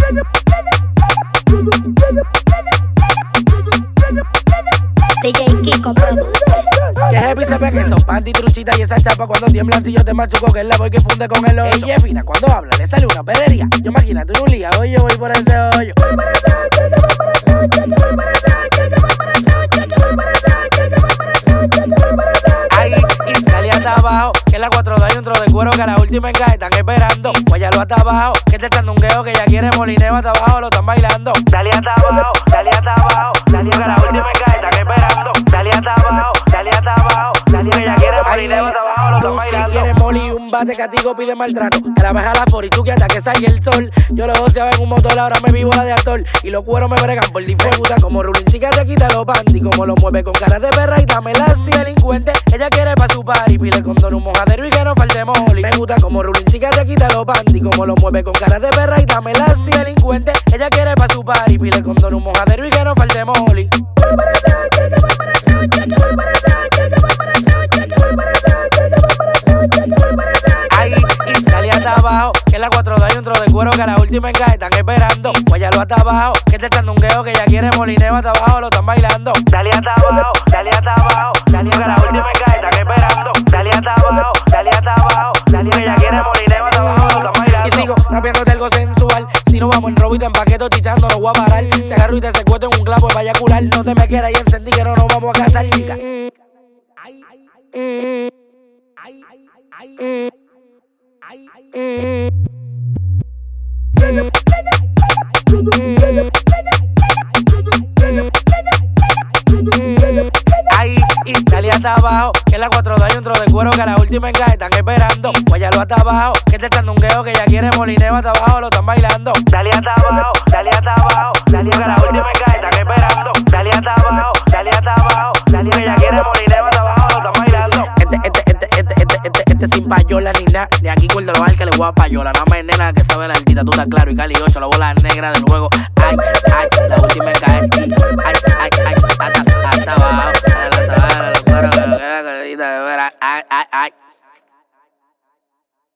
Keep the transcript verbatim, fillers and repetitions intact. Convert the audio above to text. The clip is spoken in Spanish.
D J Kiko produce. Que heavy se ve que son panty truchita y esa chapa cuando tiemblan si yo te machuco que es la voy que funde con el ocho. Ella es fina cuando habla, le sale una perrería. Yo imagínate un lía, hoy yo voy por ese hoyo. Ahí, Italia hasta abajo, que la cuatro hay un tro de cuero que a la última encaje están esperando. Guayalo hasta abajo, que te chandungueo que ya quiere molineo hasta abajo, lo están bailando. Dale hasta abajo, dale hasta abajo, dale que a la última encaje están esperando. Dale hasta abajo, dale hasta abajo, dale que ya quiere molineo hasta abajo, lo están bailando. Si quieres moli, un bate catigo pide maltrato. Que la baja la for y tú que hasta que salga el sol. Yo lo goceaba en un motor, ahora me vivo la de actor. Y los cueros me bregan por diferencia. Como Rulín chica te quita los panty. Como lo mueve con cara de perra y dámela así delincuente. Ella quiere pa' su party, pile con don un mojadero y que no falte moli. Me gusta como Rulín chica te quita los panty. Como lo mueve con cara de perra y dámela así delincuente. Ella quiere pa' su party, pile con don un mojadero y que no falte moli. Ahí, Italia hasta abajo, que la cuatro hay un tro de cuero que a la última encaje están esperando. Guayalo hasta abajo, que te chandungueo que ya quiere molineo hasta abajo, lo están bailando. Dale hasta abajo, dale hasta abajo, dale que a la última encaje están esperando. Dale hasta abajo, dale hasta abajo, dale que ya quiere molineo hasta abajo, lo están bailando. Y sigo rapeándote algo sensual. Si no vamos en robo y te empaqueto chichando, no voy a parar. Se agarro y te secuestro en un clavo, vaya a curar. No te me quieras y encendí que no nos vamos a casar, chica. Ay, ay, ay, ay, ahí, Italia hasta abajo, que la cuatro hay un tro de cuero que a la última encaje están esperando. Guayalo hasta abajo, que te chandungueo que ya quiere molineo hasta abajo, lo están bailando. Dale hasta abajo, dale hasta abajo, dale que a la última encaje están esperando. Dale hasta abajo, dale hasta abajo, dale que ya quiere molineo hasta abajo, lo están bailando. Este, este, este, este, este, este, este sin payola ni nada, ni aquí cuerda lo que le voy a payola. Nada más nena que sabe la altita, tú estás claro y Cali ocho, la bola negra del juego. Ay, ay, la última encaje. Ay, ay, ay.